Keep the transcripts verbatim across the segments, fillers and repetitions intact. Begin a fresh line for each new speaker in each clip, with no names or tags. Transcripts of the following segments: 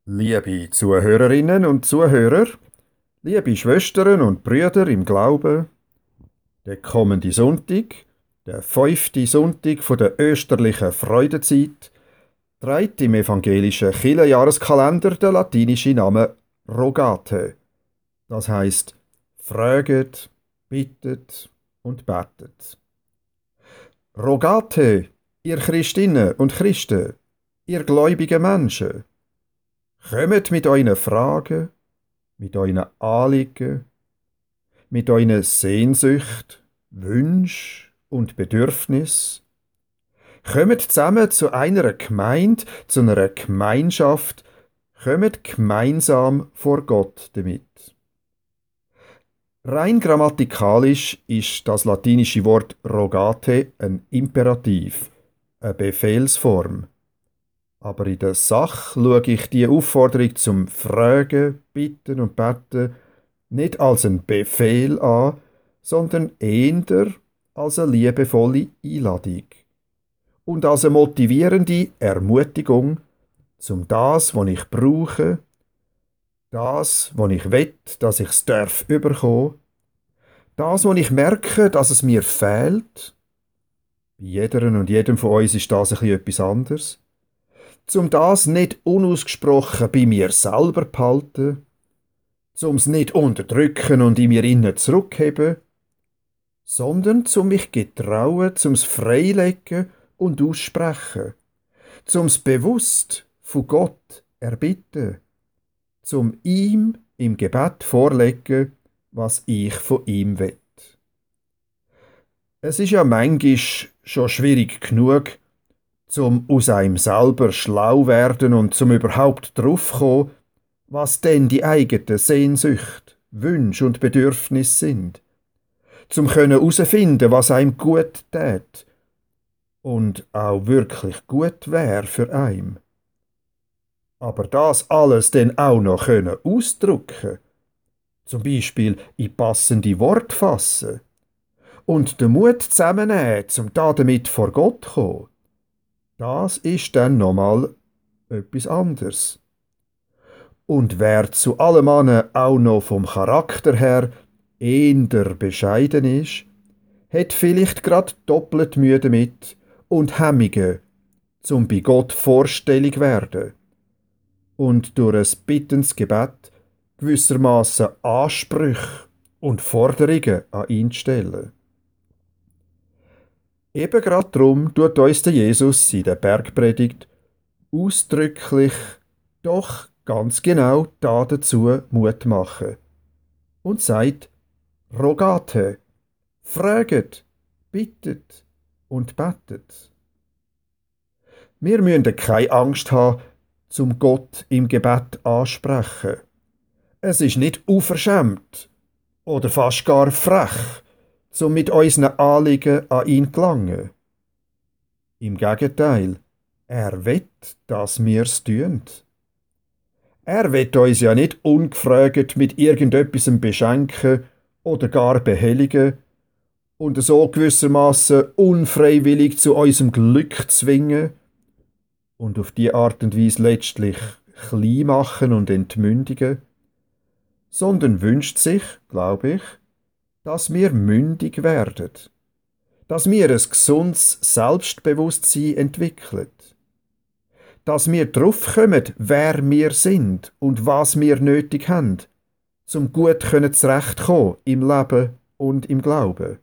Liebe Zuhörerinnen und Zuhörer, liebe Schwestern und Brüder im Glauben, der kommende Sonntag, der fünfte Sonntag von der österlichen Freudenzeit, trägt im evangelischen Kirchenjahreskalender der latinische Name Rogate. Das heißt, fraget, bittet und betet. Rogate, ihr Christinnen und Christen, ihr gläubigen Menschen, kommt mit euren Fragen, mit euren Anliegen, mit euren Sehnsucht, Wünsch und Bedürfnis. Kommt zusammen zu einer Gemeinde, zu einer Gemeinschaft, kommt gemeinsam vor Gott damit. Rein grammatikalisch ist das latinische Wort rogate ein Imperativ, eine Befehlsform. Aber in der Sache schaue ich die Aufforderung zum Fragen, Bitten und Beten nicht als einen Befehl an, sondern eher als eine liebevolle Einladung und als eine motivierende Ermutigung, zum das, was ich brauche, das, was ich will, dass ich es darf überkommen, das, was ich merke, dass es mir fehlt. Bei jeder und jedem von uns ist das ein bisschen etwas anderes. Zum das nicht unausgesprochen bei mir selber behalten, zum es nicht unterdrücken und in mir innen zurückheben, sondern zum mich getrauen, zum es freilegen und aussprechen, zum es bewusst von Gott erbitten, zum ihm im Gebet vorlegen, was ich von ihm will. Es ist ja manchmal schon schwierig genug, zum aus einem selber schlau werden und zum überhaupt draufkommen, was denn die eigenen Sehnsucht, Wünsche und Bedürfnisse sind, zum können herausfinden, was einem gut tät und auch wirklich gut wäre für einen. Aber das alles dann auch noch können ausdrücken, zum Beispiel in passende Worte fassen und den Mut zusammennehmen, zum da damit vor Gott zu kommen, das ist dann nochmal etwas anderes. Und wer zu allem anderen auch noch vom Charakter her eher bescheiden ist, hat vielleicht grad doppelt Mühe damit und Hemmungen, zum bei Gott vorstellig werden und durch ein bittendes Gebet gewissermaßen Ansprüche und Forderungen an ihn stellen. Eben grad drum tut uns der Jesus in der Bergpredigt ausdrücklich doch ganz genau da dazu Mut machen und sagt: Rogate, fraget, bittet und betet. Wir müssen keine Angst haben, zum Gott im Gebet ansprechen. Es ist nicht unverschämt oder fast gar frech, zum mit unseren Anliegen an ihn gelangen. Im Gegenteil, er will, dass wir's tun. Er will uns ja nicht ungefragt mit irgendetwas beschenken oder gar behelligen und so gewissermaßen unfreiwillig zu unserem Glück zwingen und auf die Art und Weise letztlich klein machen und entmündigen, sondern wünscht sich, glaube ich, dass wir mündig werden, dass wir ein gesundes Selbstbewusstsein entwickeln, dass wir draufkommen, wer wir sind und was wir nötig haben, zum gut zurechtkommen im Leben und im Glauben.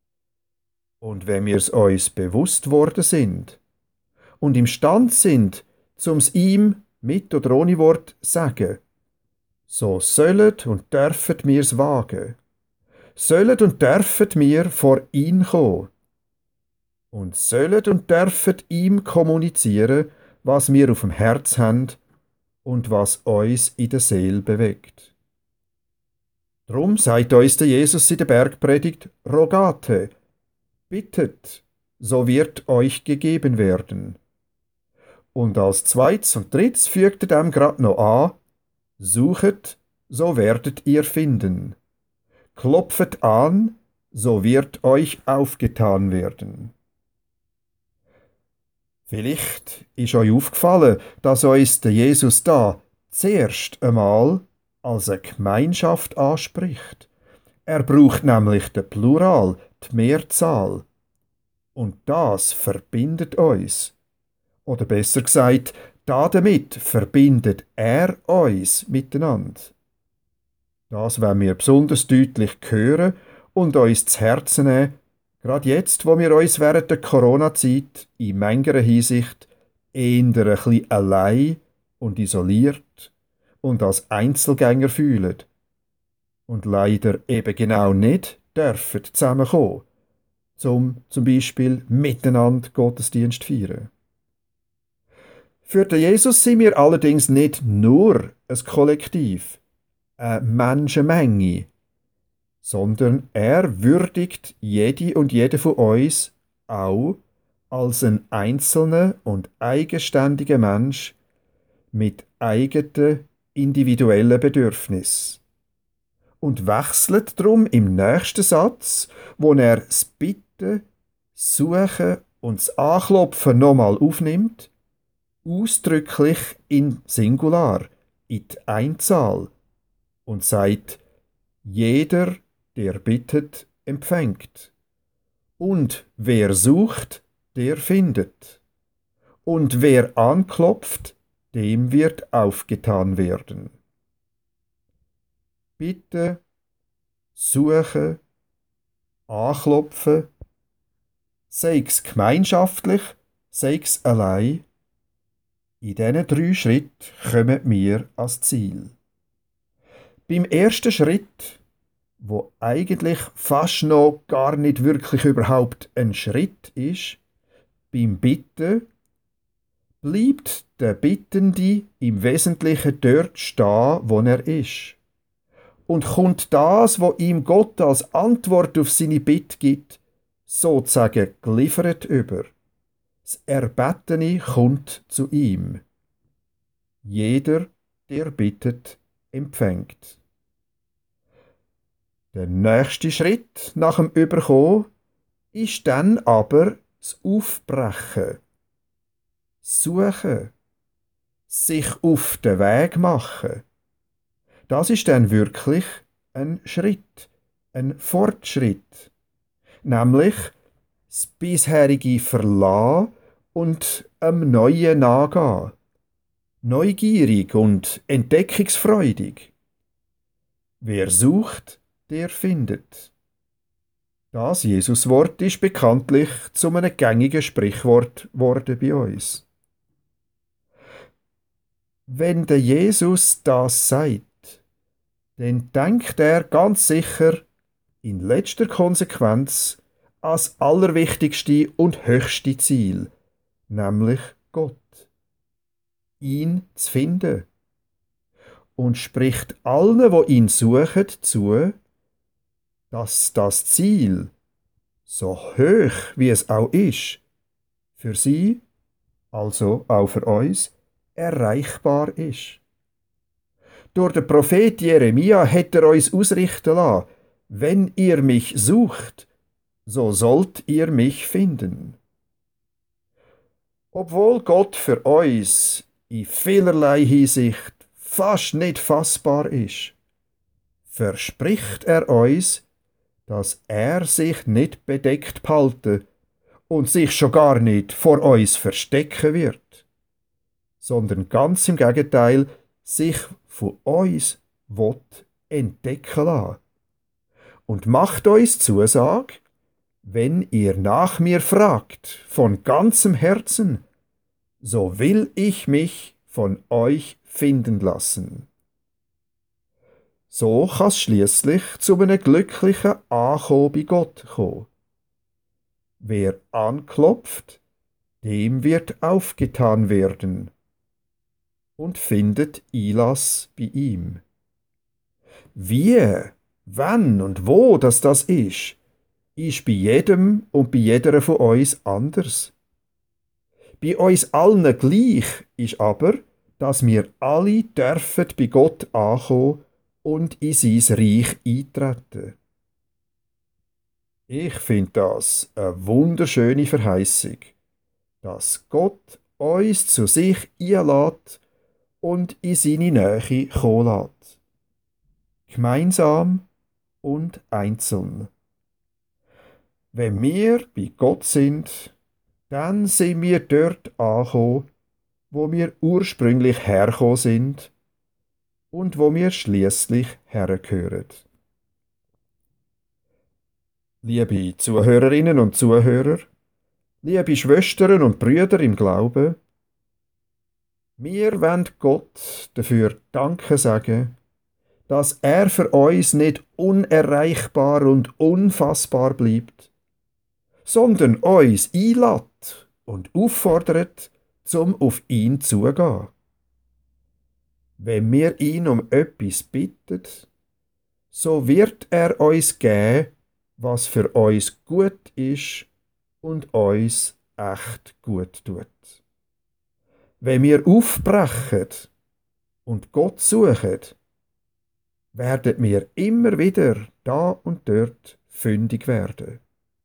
Und wenn wir es uns bewusst worden sind und imstand sind, zum's ihm mit oder ohne Wort sagen, so sollet und dürfet mir's wagen, sollet und dürfet mir vor ihn kommen und sollet und dürfet ihm kommunizieren, was wir auf dem Herz haben und was uns in der Seele bewegt. Drum sagt uns der Jesus in der Bergpredigt: Rogate, bittet, so wird euch gegeben werden. Und als zweites und drittes fügt er dem grad noch an: Suchet, so werdet ihr finden. Klopfet an, so wird euch aufgetan werden. Vielleicht ist euch aufgefallen, dass uns der Jesus da zuerst einmal als eine Gemeinschaft anspricht. Er braucht nämlich den Plural, die Mehrzahl. Und das verbindet uns. Oder besser gesagt, damit verbindet er uns miteinander. Das wollen wir besonders deutlich hören und uns zu Herzen nehmen, gerade jetzt, wo wir uns während der Corona-Zeit in mancher Hinsicht eher ein bisschen allein und isoliert und als Einzelgänger fühlen und leider eben genau nicht dürfen zusammenkommen, um zum Beispiel miteinander Gottesdienst zu feiern. Für den Jesus sind wir allerdings nicht nur ein Kollektiv, eine Menschenmenge, sondern er würdigt jede und jede von uns auch als ein einzelner und eigenständiger Mensch mit eigenen individuellen Bedürfnissen. Und wechselt drum im nächsten Satz, wo er das Bitten, Suchen und das Anklopfen nochmal aufnimmt, ausdrücklich in Singular, in die Einzahl, und sagt, jeder, der bittet, empfängt. Und wer sucht, der findet. Und wer anklopft, dem wird aufgetan werden. Bitten, suchen, anklopfen, sei es gemeinschaftlich, sei es allein. In diesen drei Schritten kommen wir ans Ziel. Beim ersten Schritt, wo eigentlich fast noch gar nicht wirklich überhaupt ein Schritt ist, beim Bitten, bleibt der Bittende im Wesentlichen dort stehen, wo er ist. Und kommt das, was ihm Gott als Antwort auf seine Bitte gibt, sozusagen geliefert über. Das Erbetene kommt zu ihm. Jeder, der bittet, empfängt. Der nächste Schritt nach dem Überkommen ist dann aber das Aufbrechen, Suchen, sich auf den Weg machen. Das ist dann wirklich ein Schritt, ein Fortschritt, nämlich das bisherige Verlassen und einem Neuen nachgehen. Neugierig und entdeckungsfreudig. Wer sucht, der findet. Das Jesuswort ist bekanntlich zu einem gängigen Sprichwort worden bei uns. Wenn der Jesus das sagt, dann denkt er ganz sicher in letzter Konsequenz ans allerwichtigste und höchste Ziel, nämlich Gott. Ihn zu finden. Und spricht allen, wo ihn suchen, zu, dass das Ziel, so hoch wie es auch ist, für sie, also auch für uns, erreichbar ist. Durch den Prophet Jeremia hat er uns ausrichten lassen, wenn ihr mich sucht, so sollt ihr mich finden. Obwohl Gott für uns in vielerlei Hinsicht fast nicht fassbar ist, verspricht er uns, dass er sich nicht bedeckt behalten und sich schon gar nicht vor uns verstecken wird, sondern ganz im Gegenteil sich von uns will entdecken lassen. Und macht uns Zusage, wenn ihr nach mir fragt, von ganzem Herzen, so will ich mich von euch finden lassen. So kann es schliesslich zu einem glücklichen Ankommen bei Gott kommen. Wer anklopft, dem wird aufgetan werden und findet Einlass bei ihm. Wie, wann und wo das das ist, ist bei jedem und bei jeder von uns anders. Bei uns allen gleich ist aber, dass wir alle dürfen bei Gott ankommen und in sein Reich eintreten. Ich finde das eine wunderschöne Verheißung, dass Gott uns zu sich einlädt und in seine Nähe kommen lässt. Gemeinsam und einzeln. Wenn wir bei Gott sind, dann sind wir dort angekommen, wo wir ursprünglich hergekommen sind und wo wir schließlich hergehören. Liebe Zuhörerinnen und Zuhörer, liebe Schwestern und Brüder im Glauben, wir wollen Gott dafür Danke sagen, dass er für uns nicht unerreichbar und unfassbar bleibt, sondern uns einlädt und auffordert, zum auf ihn zugehen. Wenn wir ihn um etwas bitten, so wird er uns geben, was für uns gut ist und uns echt gut tut. Wenn wir aufbrechen und Gott suchen, werden wir immer wieder da und dort fündig werden.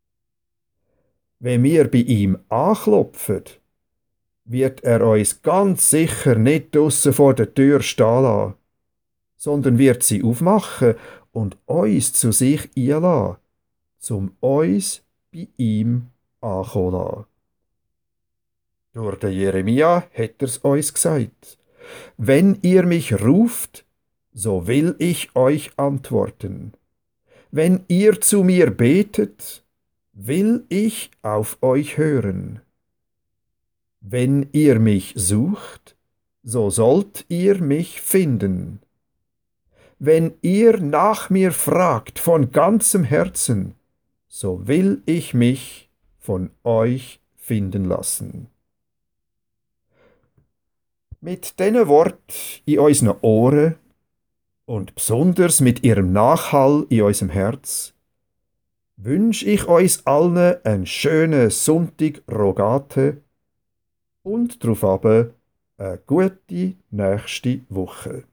Wenn wir bei ihm anklopfen, wird er uns ganz sicher nicht draussen vor der Tür stehen lassen, sondern wird sie aufmachen und uns zu sich einladen, um uns bei ihm ankommen lassen. Durch den Jeremia hat er's uns gesagt: Wenn ihr mich ruft, so will ich euch antworten. Wenn ihr zu mir betet, will ich auf euch hören. Wenn ihr mich sucht, so sollt ihr mich finden. Wenn ihr nach mir fragt von ganzem Herzen, so will ich mich von euch finden lassen. Mit diesen Worten in unseren Ohren und besonders mit ihrem Nachhall in unserem Herz wünsche ich uns allen einen schönen Sonntag Rogate und darauf eine gute nächste Woche.